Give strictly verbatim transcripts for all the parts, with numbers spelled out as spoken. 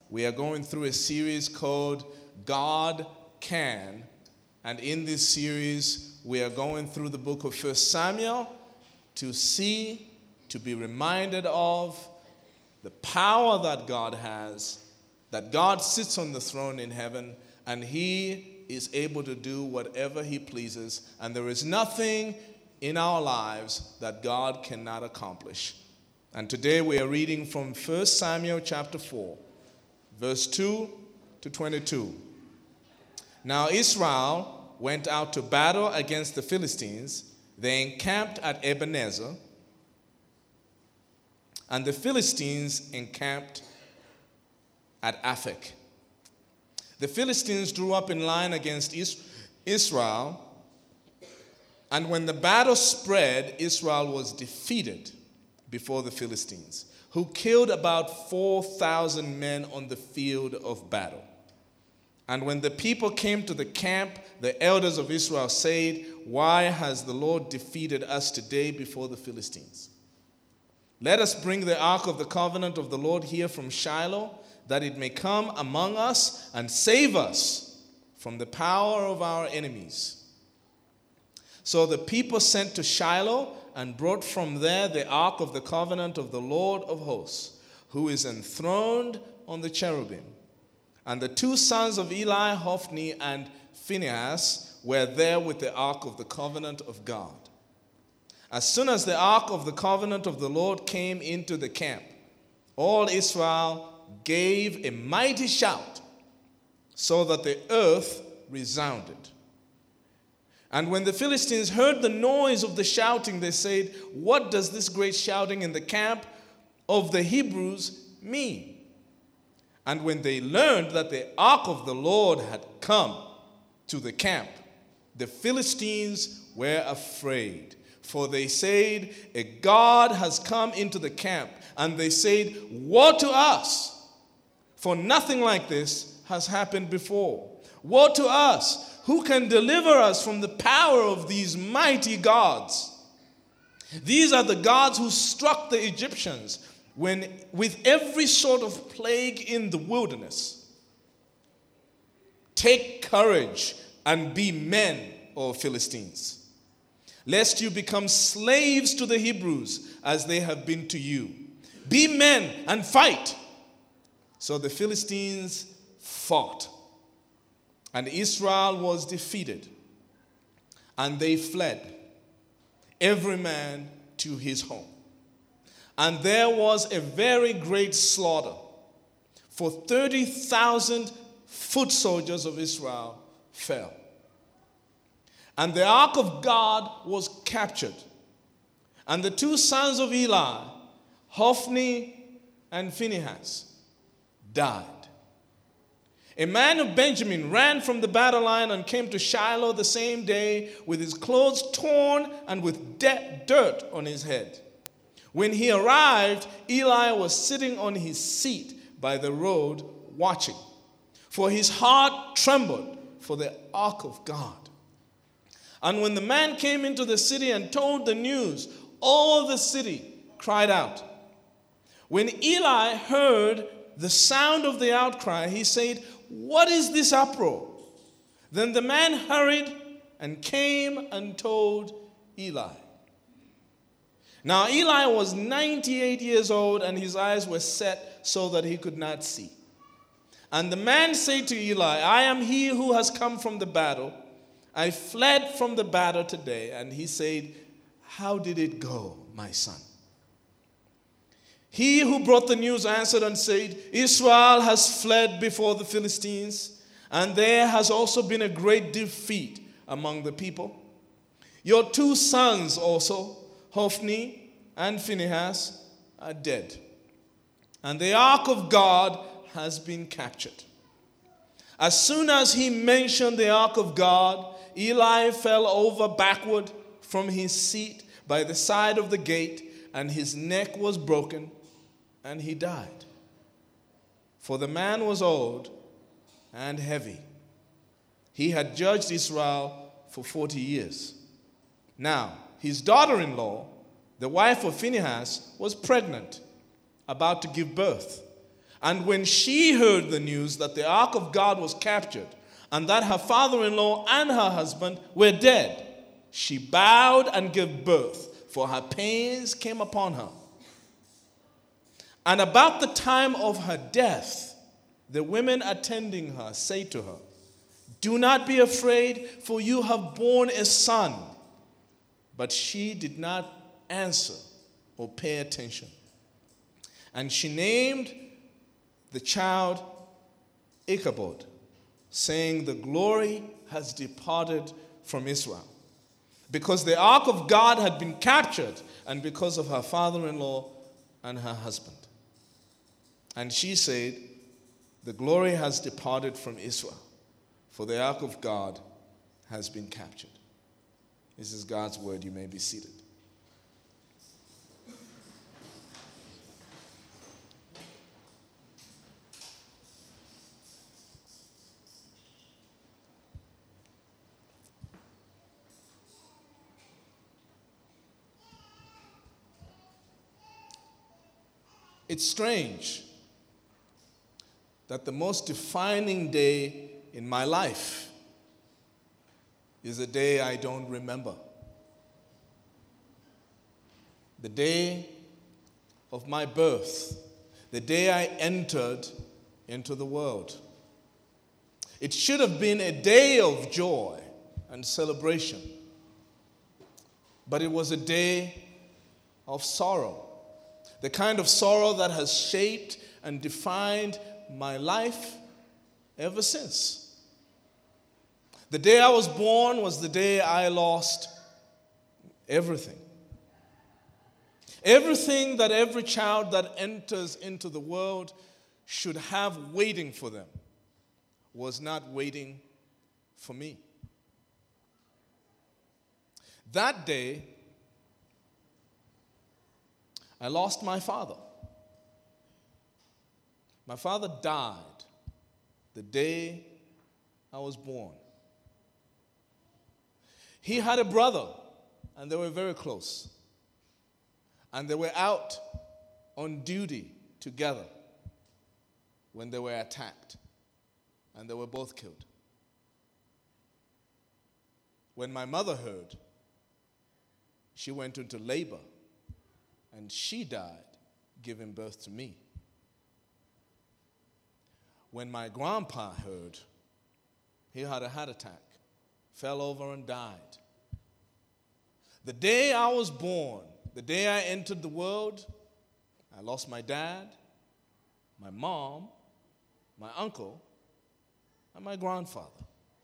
We are going through a series called God Can. And in this series, we are going through the book of First Samuel to see, to be reminded of the power that God has, that God sits on the throne in heaven, and he is able to do whatever he pleases, and there is nothing in our lives that God cannot accomplish. And today we are reading from First Samuel chapter four, verse two to twenty-two. Now Israel went out to battle against the Philistines. They encamped at Ebenezer, and the Philistines encamped at Aphek. The Philistines drew up in line against Israel, and when the battle spread, Israel was defeated before the Philistines, who killed about four thousand men on the field of battle. And when the people came to the camp, the elders of Israel said, "Why has the Lord defeated us today before the Philistines? Let us bring the ark of the covenant of the Lord here from Shiloh, that it may come among us and save us from the power of our enemies." So the people sent to Shiloh and brought from there the ark of the covenant of the Lord of hosts, who is enthroned on the cherubim. And the two sons of Eli, Hophni and Phinehas, were there with the ark of the covenant of God. As soon as the ark of the covenant of the Lord came into the camp, all Israel gave a mighty shout, so that the earth resounded. And when the Philistines heard the noise of the shouting, they said, "What does this great shouting in the camp of the Hebrews mean?" And when they learned that the ark of the Lord had come to the camp, the Philistines were afraid. For they said, "A god has come into the camp." And they said, "Woe to us! For nothing like this has happened before. Woe to us! Who can deliver us from the power of these mighty gods? These are the gods who struck the Egyptians when with every sort of plague in the wilderness. Take courage and be men, O Philistines, lest you become slaves to the Hebrews as they have been to you. Be men and fight." So the Philistines fought, and Israel was defeated, and they fled, every man to his home. And there was a very great slaughter, for thirty thousand foot soldiers of Israel fell. And the ark of God was captured, and the two sons of Eli, Hophni and Phinehas, died. A man of Benjamin ran from the battle line and came to Shiloh the same day with his clothes torn and with de- dirt on his head. When he arrived, Eli was sitting on his seat by the road watching, for his heart trembled for the ark of God. And when the man came into the city and told the news, all the city cried out. When Eli heard the sound of the outcry, he said, "What is this uproar?" Then the man hurried and came and told Eli. Now Eli was ninety-eight years old, and his eyes were set so that he could not see. And the man said to Eli, "I am he who has come from the battle. I fled from the battle today." And he said, "How did it go, my son?" He who brought the news answered and said, "Israel has fled before the Philistines, and there has also been a great defeat among the people. Your two sons also, Hophni and Phinehas, are dead, and the ark of God has been captured." As soon as he mentioned the ark of God, Eli fell over backward from his seat by the side of the gate, and his neck was broken, and he died. For the man was old and heavy. He had judged Israel for forty years. Now, his daughter-in-law, the wife of Phinehas, was pregnant, about to give birth. And when she heard the news that the ark of God was captured and that her father-in-law and her husband were dead, she bowed and gave birth, for her pains came upon her. And about the time of her death, the women attending her say to her, "Do not be afraid, for you have borne a son." But she did not answer or pay attention. And she named the child Ichabod, saying, "The glory has departed from Israel," because the ark of God had been captured, and because of her father-in-law and her husband. And she said, "The glory has departed from Israel, for the ark of God has been captured." This is God's word. You may be seated. It's strange that the most defining day in my life is a day I don't remember. The day of my birth, the day I entered into the world. It should have been a day of joy and celebration, but it was a day of sorrow. The kind of sorrow that has shaped and defined my life ever since. The day I was born was the day I lost everything. Everything that every child that enters into the world should have waiting for them was not waiting for me. That day, I lost my father. My father died the day I was born. He had a brother, and they were very close. And they were out on duty together when they were attacked, and they were both killed. When my mother heard, she went into labor, and she died giving birth to me. When my grandpa heard, he had a heart attack, fell over and died. The day I was born, the day I entered the world, I lost my dad, my mom, my uncle, and my grandfather.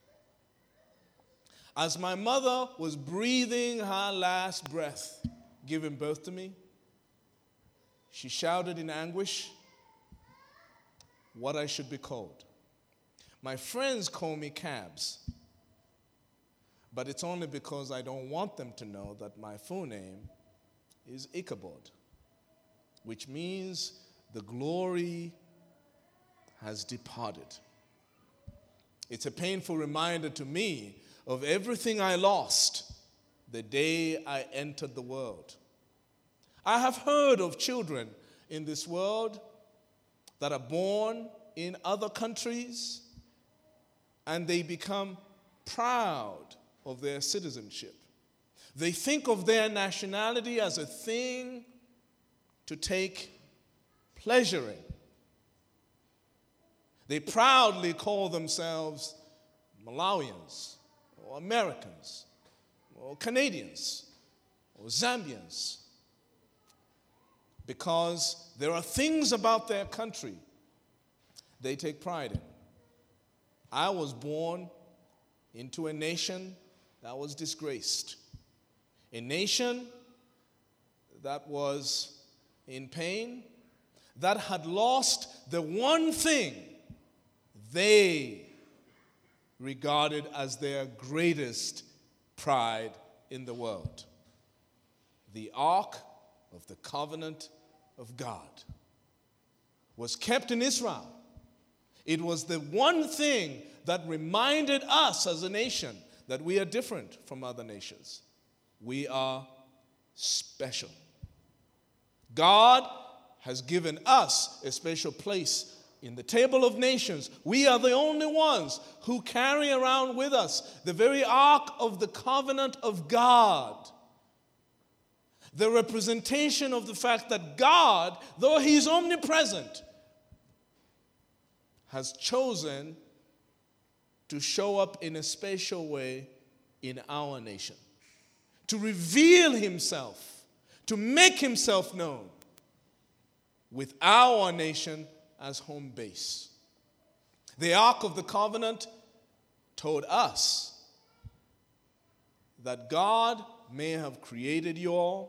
As my mother was breathing her last breath, giving birth to me, she shouted in anguish what I should be called. My friends call me Cabs, but it's only because I don't want them to know that my full name is Ichabod, which means the glory has departed. It's a painful reminder to me of everything I lost the day I entered the world. I have heard of children in this world that are born in other countries and they become proud of their citizenship. They think of their nationality as a thing to take pleasure in. They proudly call themselves Malawians or Americans or Canadians or Zambians, because there are things about their country they take pride in. I was born into a nation that was disgraced, a nation that was in pain, that had lost the one thing they regarded as their greatest pride in the world: the Ark of the Covenant of God was kept in Israel. It was the one thing that reminded us as a nation that we are different from other nations. We are special. God has given us a special place in the table of nations, we are the only ones who carry around with us the very ark of the covenant of God. The representation of the fact that God, though He is omnipresent, has chosen to show up in a special way in our nation, to reveal Himself, to make Himself known with our nation as home base. The Ark of the Covenant told us that God may have created you all,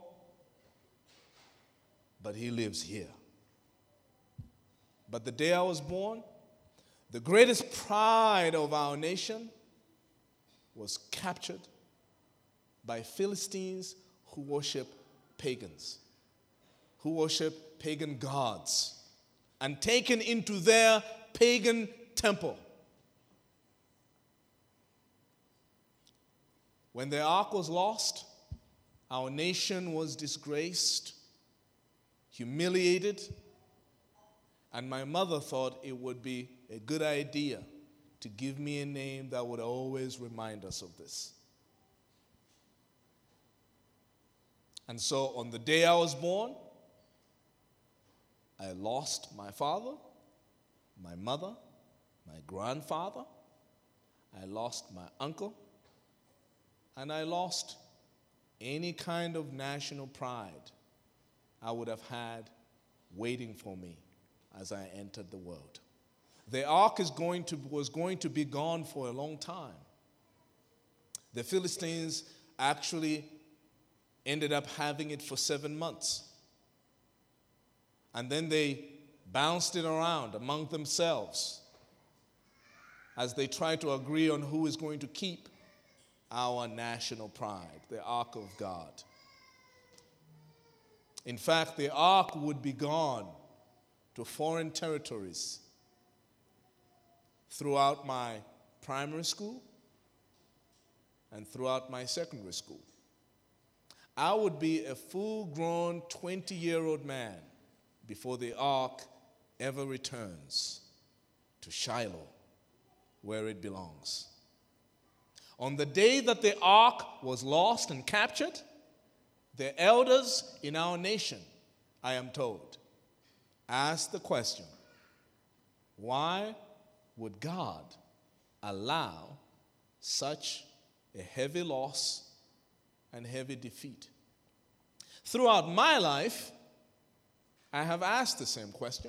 but He lives here. But the day I was born, the greatest pride of our nation was captured by Philistines who worship pagans, who worship pagan gods, and taken into their pagan temple. When the ark was lost, our nation was disgraced, humiliated, and my mother thought it would be a good idea to give me a name that would always remind us of this. And so on the day I was born, I lost my father, my mother, my grandfather, I lost my uncle, and I lost any kind of national pride I would have had waiting for me as I entered the world. The ark is going to, was going to be gone for a long time. The Philistines actually ended up having it for seven months. And then they bounced it around among themselves as they tried to agree on who is going to keep our national pride, the Ark of God. In fact, the Ark would be gone to foreign territories throughout my primary school and throughout my secondary school. I would be a full-grown twenty-year-old man before the ark ever returns to Shiloh, where it belongs. On the day that the ark was lost and captured, the elders in our nation, I am told, asked the question, why would God allow such a heavy loss and heavy defeat? Throughout my life, I have asked the same question.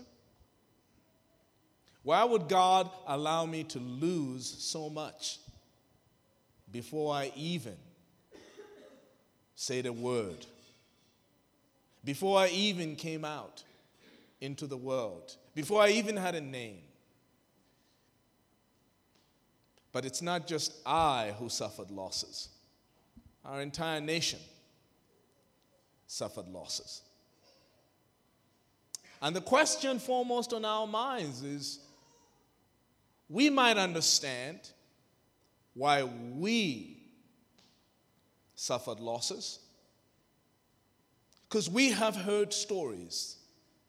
Why would God allow me to lose so much before I even said a word, before I even came out into the world, before I even had a name? But it's not just I who suffered losses. Our entire nation suffered losses. And the question foremost on our minds is, we might understand why we suffered losses, because we have heard stories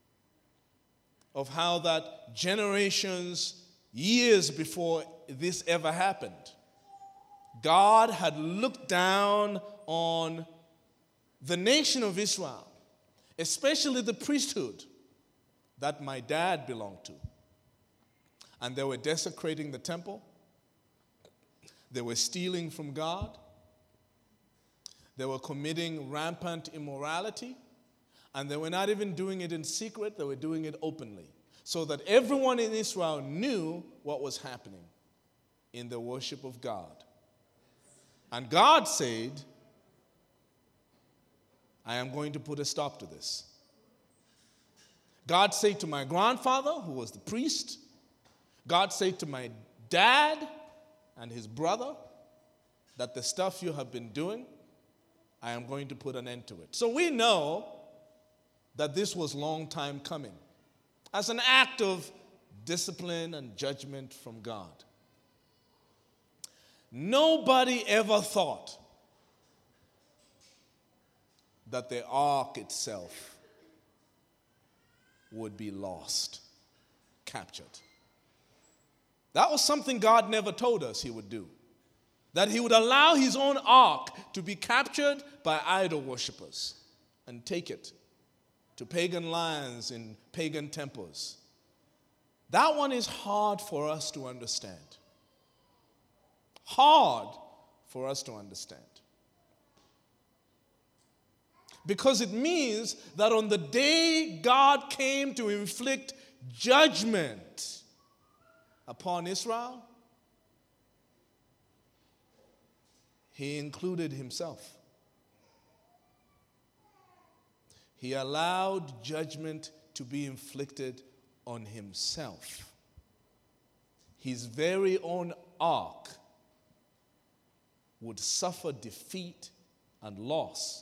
of how that generations, years before this ever happened, God had looked down on the nation of Israel, especially the priesthood that my dad belonged to. And they were desecrating the temple. They were stealing from God. They were committing rampant immorality. And they were not even doing it in secret, they were doing it openly, so that everyone in Israel knew what was happening in the worship of God. And God said, I am going to put a stop to this. God said to my grandfather, who was the priest, God said to my dad and his brother, that the stuff you have been doing, I am going to put an end to it. So we know that this was a long time coming, as an act of discipline and judgment from God. Nobody ever thought that the ark itself would be lost, captured. That was something God never told us he would do. That he would allow his own ark to be captured by idol worshippers and take it to pagan lands in pagan temples. That one is hard for us to understand. Hard for us to understand. Because it means that on the day God came to inflict judgment upon Israel, he included himself. He allowed judgment to be inflicted on himself. His very own ark would suffer defeat and loss.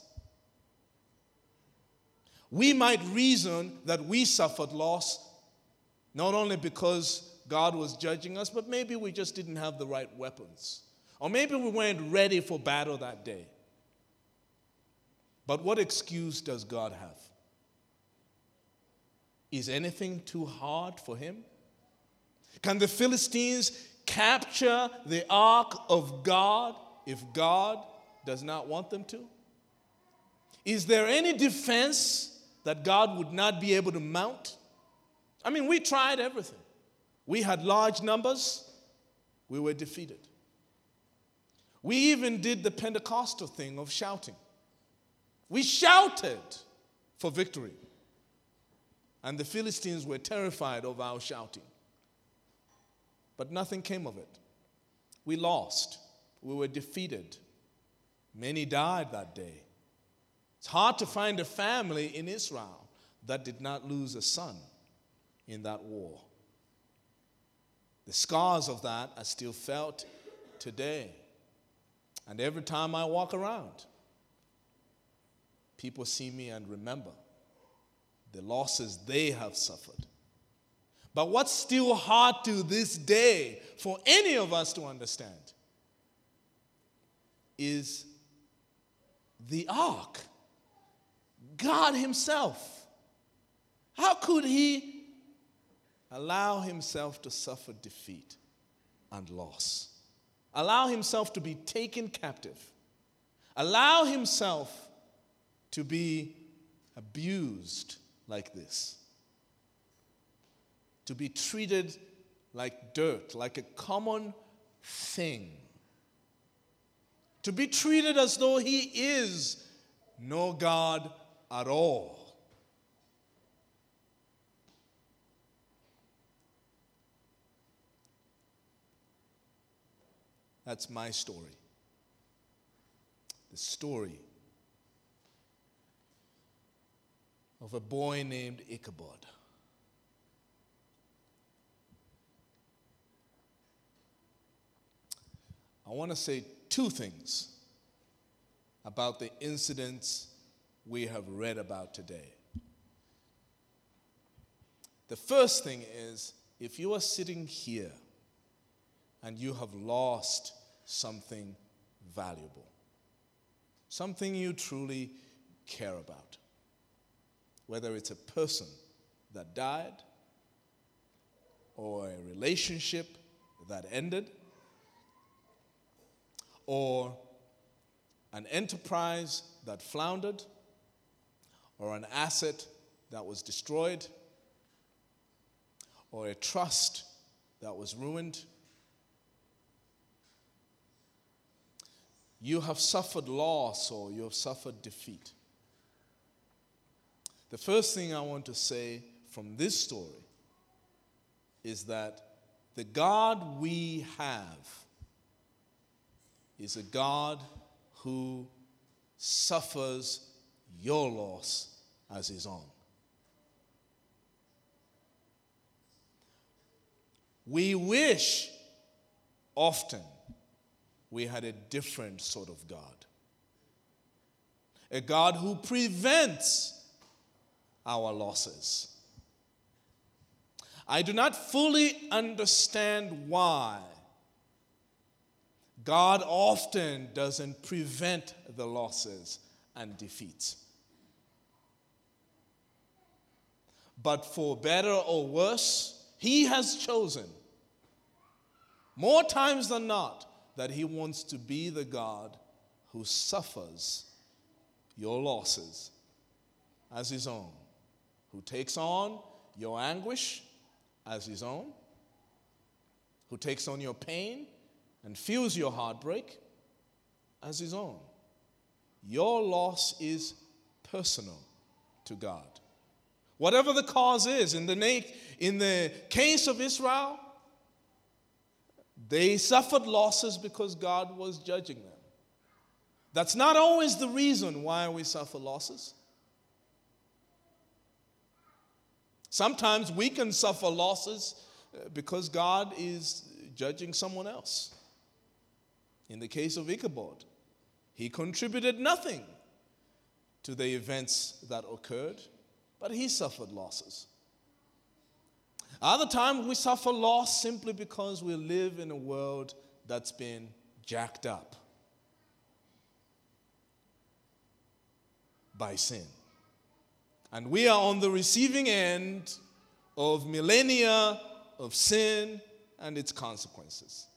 We might reason that we suffered loss not only because God was judging us, but maybe we just didn't have the right weapons. Or maybe we weren't ready for battle that day. But what excuse does God have? Is anything too hard for him? Can the Philistines capture the ark of God if God does not want them to? Is there any defense that God would not be able to mount? I mean, we tried everything. We had large numbers. We were defeated. We even did the Pentecostal thing of shouting. We shouted for victory. And the Philistines were terrified of our shouting. But nothing came of it. We lost. We were defeated. Many died that day. It's hard to find a family in Israel that did not lose a son in that war. The scars of that are still felt today. And every time I walk around, people see me and remember the losses they have suffered. But what's still hard to this day for any of us to understand is the ark. God himself. How could he allow himself to suffer defeat and loss? Allow himself to be taken captive. Allow himself to be abused like this. To be treated like dirt, like a common thing. To be treated as though he is no God at all. That's my story. The story of a boy named Ichabod. I want to say two things about the incidents we have read about today. The first thing is, if you are sitting here and you have lost something valuable, something you truly care about, whether it's a person that died or a relationship that ended or an enterprise that floundered or an asset that was destroyed or a trust that was ruined, you have suffered loss or you have suffered defeat. The first thing I want to say from this story is that the God we have is a God who suffers your loss as his own. We wish often we had a different sort of God. A God who prevents our losses. I do not fully understand why God often doesn't prevent the losses and defeats. But for better or worse, He has chosen, more times than not, that he wants to be the God who suffers your losses as his own, who takes on your anguish as his own, who takes on your pain and feels your heartbreak as his own. Your loss is personal to God. Whatever the cause is, in the, na- in the case of Israel, they suffered losses because God was judging them. That's not always the reason why we suffer losses. Sometimes we can suffer losses because God is judging someone else. In the case of Ichabod, he contributed nothing to the events that occurred, but he suffered losses. Other times we suffer loss simply because we live in a world that's been jacked up by sin. And we are on the receiving end of millennia of sin and its consequences.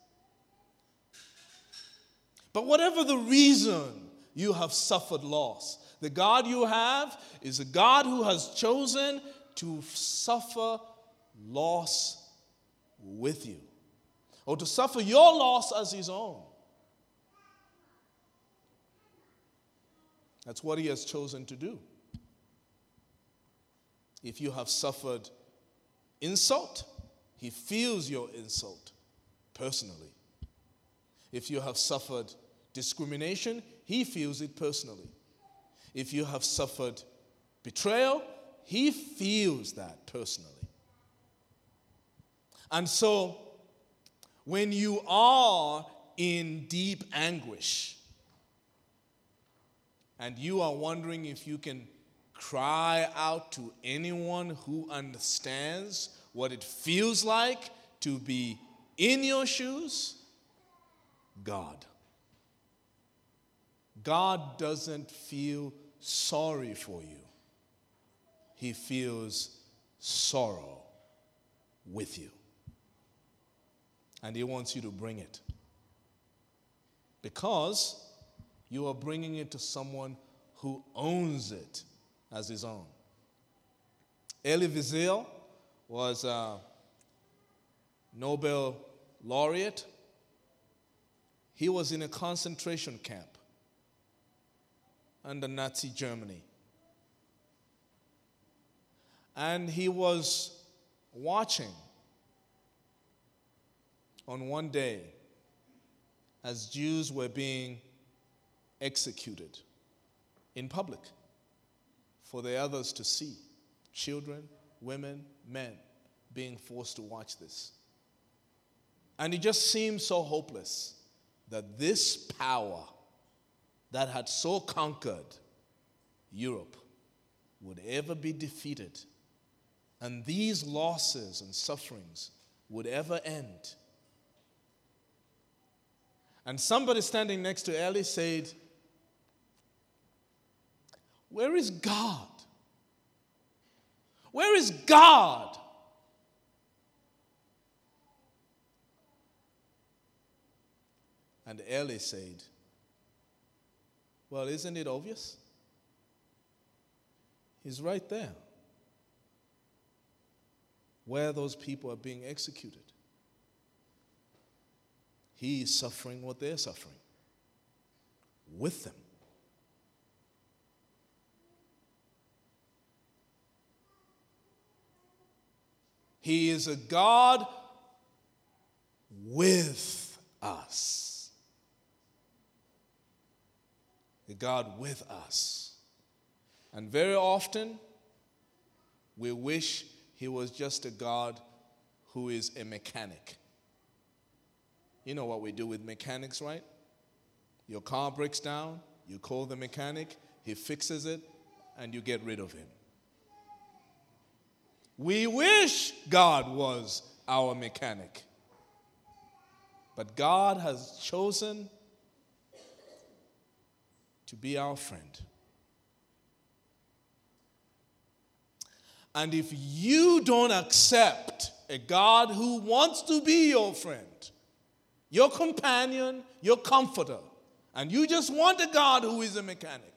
But whatever the reason you have suffered loss, the God you have is a God who has chosen to suffer loss with you, or to suffer your loss as his own. That's what he has chosen to do. If you have suffered insult, he feels your insult personally. If you have suffered discrimination, he feels it personally. If you have suffered betrayal, he feels that personally. And so, when you are in deep anguish and you are wondering if you can cry out to anyone who understands what it feels like to be in your shoes, God. God doesn't feel sorry for you. He feels sorrow with you. And he wants you to bring it. Because you are bringing it to someone who owns it as his own. Elie Wiesel was a Nobel laureate. He was in a concentration camp under Nazi Germany. And he was watching on one day as Jews were being executed in public for the others to see. Children, women, men being forced to watch this. And it just seemed so hopeless that this power that had so conquered Europe would ever be defeated, and these losses and sufferings would ever end. And somebody standing next to Elie said, "Where is God? Where is God?" And Elie said, "Well, isn't it obvious? He's right there, where those people are being executed. He is suffering what they're suffering with them." He is a God with us. A God with us. And very often, we wish he was just a God who is a mechanic. You know what we do with mechanics, right? Your car breaks down, you call the mechanic, he fixes it, and you get rid of him. We wish God was our mechanic. But God has chosen to be our friend. And if you don't accept a God who wants to be your friend, your companion, your comforter, and you just want a God who is a mechanic,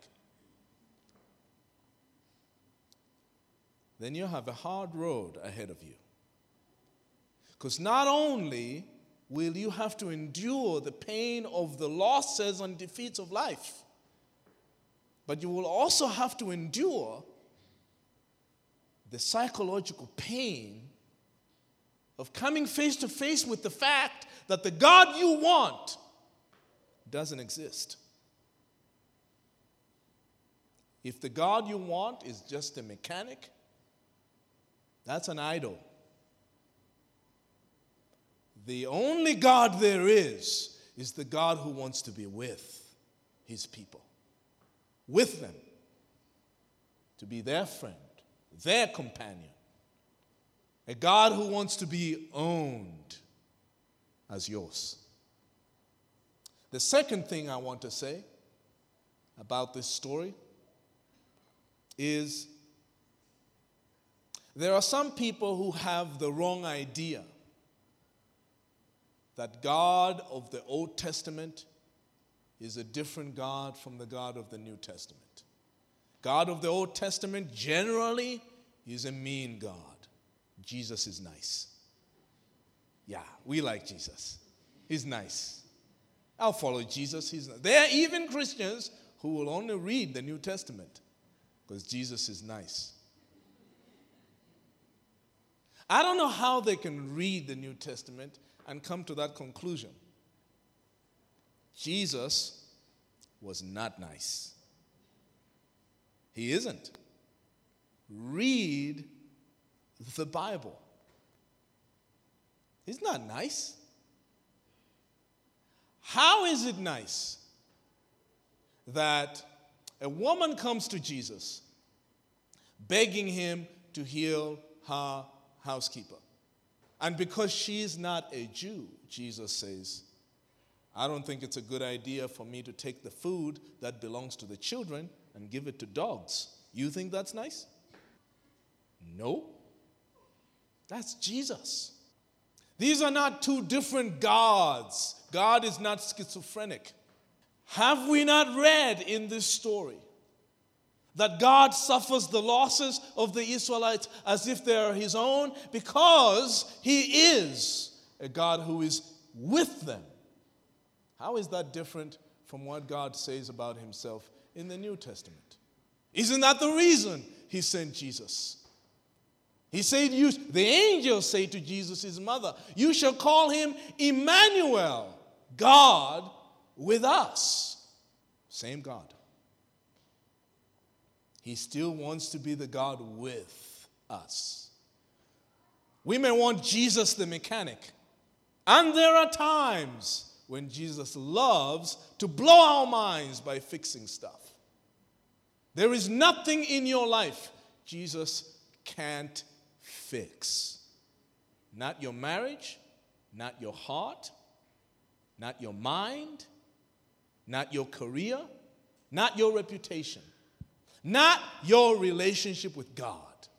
then you have a hard road ahead of you. Because not only will you have to endure the pain of the losses and defeats of life, but you will also have to endure the psychological pain of coming face to face with the fact that the God you want doesn't exist. If the God you want is just a mechanic, that's an idol. The only God there is is the God who wants to be with his people, with them, to be their friend, their companion. A God who wants to be owned as yours. The second thing I want to say about this story is there are some people who have the wrong idea that God of the Old Testament is a different God from the God of the New Testament. God of the Old Testament generally is a mean God. Jesus is nice. Yeah, we like Jesus. He's nice. I'll follow Jesus. He's nice. There are even Christians who will only read the New Testament because Jesus is nice. I don't know how they can read the New Testament and come to that conclusion. Jesus was not nice. He isn't. Read the Bible. He's not nice. How is it nice that a woman comes to Jesus begging him to heal her housekeeper? And because she's not a Jew, Jesus says, I don't think it's a good idea for me to take the food that belongs to the children and give it to dogs. You think that's nice? No. That's Jesus. These are not two different gods. God is not schizophrenic. Have we not read in this story that God suffers the losses of the Israelites as if they are his own because he is a God who is with them? How is that different from what God says about himself in the New Testament? Isn't that the reason he sent Jesus? He said, you, the angels say to Jesus, his mother, you shall call him Emmanuel, God with us. Same God. He still wants to be the God with us. We may want Jesus the mechanic. And there are times when Jesus loves to blow our minds by fixing stuff. There is nothing in your life Jesus can't fix. Not your marriage, not your heart, not your mind, not your career, not your reputation. Not your relationship with God.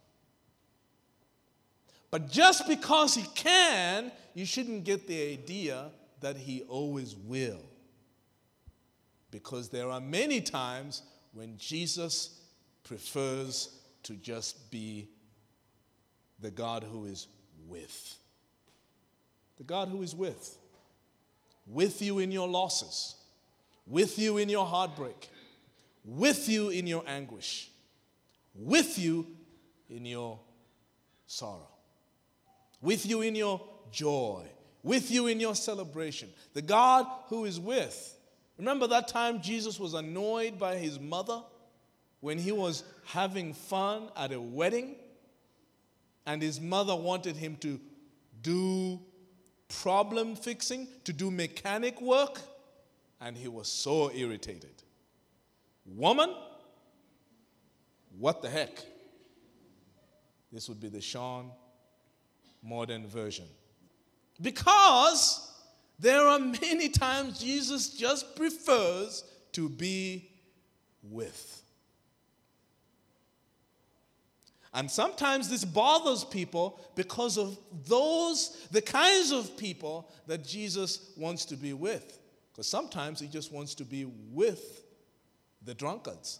But just because he can, you shouldn't get the idea that he always will. Because there are many times when Jesus prefers to just be the God who is with. The God who is with. With you in your losses. With you in your heartbreak. With you in your anguish, with you in your sorrow, with you in your joy, with you in your celebration. The God who is with. Remember that time Jesus was annoyed by his mother when he was having fun at a wedding and his mother wanted him to do problem fixing, to do mechanic work, and he was so irritated. Woman, what the heck? This would be the Sean modern version. Because there are many times Jesus just prefers to be with. And sometimes this bothers people because of those, the kinds of people that Jesus wants to be with. Because sometimes he just wants to be with the drunkards.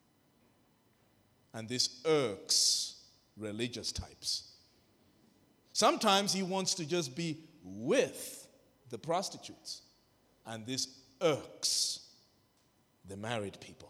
And this irks religious types. Sometimes he wants to just be with the prostitutes. And this irks the married people.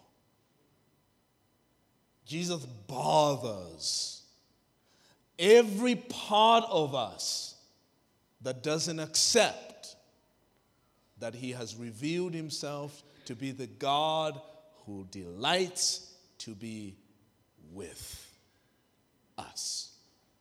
Jesus bothers every part of us that doesn't accept that he has revealed himself to be the God who delights to be with us.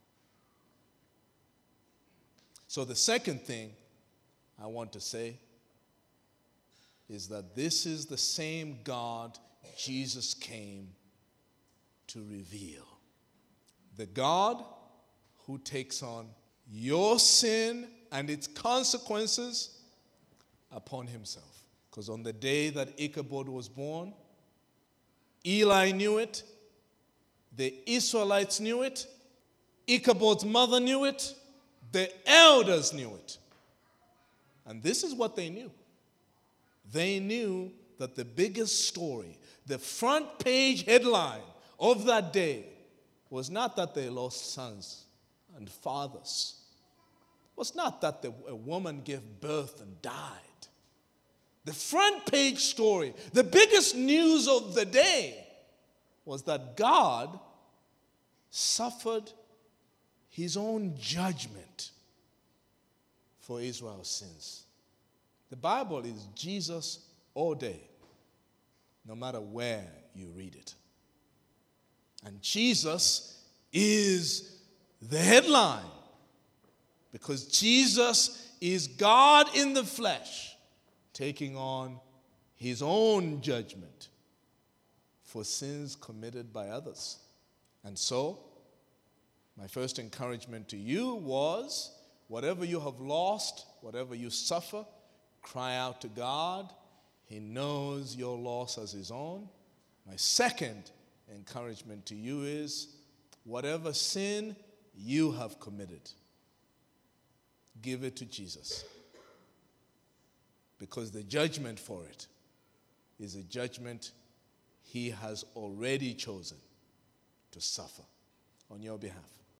So the second thing I want to say is that this is the same God Jesus came to reveal. The God who takes on your sin and its consequences upon himself. Because on the day that Ichabod was born, Eli knew it, the Israelites knew it, Ichabod's mother knew it, the elders knew it. And this is what they knew. They knew that the biggest story, the front page headline of that day, was not that they lost sons and fathers. It was not that the, a woman gave birth and died. The front page story, the biggest news of the day, was that God suffered his own judgment for Israel's sins. The Bible is Jesus all day, no matter where you read it. And Jesus is the headline, because Jesus is God in the flesh, taking on his own judgment for sins committed by others. And so, my first encouragement to you was, whatever you have lost, whatever you suffer, cry out to God. He knows your loss as his own. My second encouragement to you is, whatever sin you have committed, give it to Jesus. Because the judgment for it is a judgment he has already chosen to suffer on your behalf.